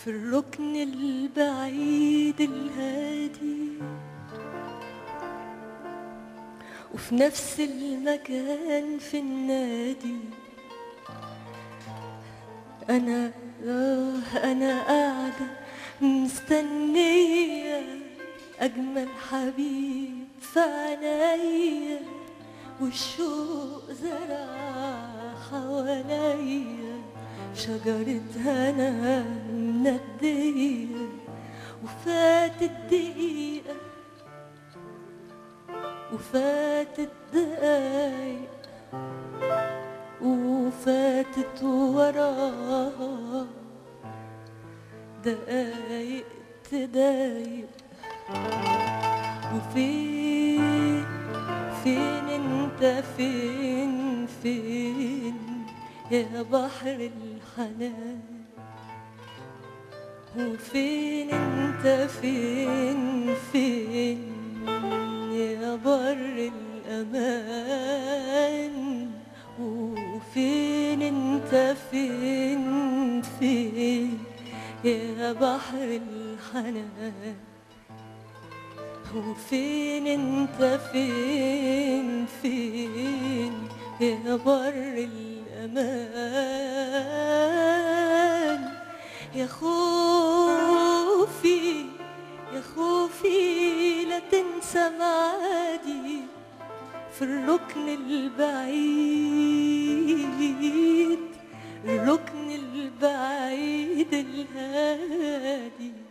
في الركن البعيد الهادي، وفي نفس المكان في النادي. أنا قاعدة مستنية أجمل حبيب في عينيا، والشوق زرع حواليا شجرة هنا مندية. وفاتت دقيقة وفاتت دقايق وفاتت وراها دقايق تضايق. وفين انت فين يا بحر الحنان؟ وفين انت فين يا بر الأمان؟ وفين انت فين يا بحر الحنان؟ وفين انت فين يا بر الأمان؟ يا خوفي لا تنسى معادي في الركن البعيد، الركن البعيد الهادي.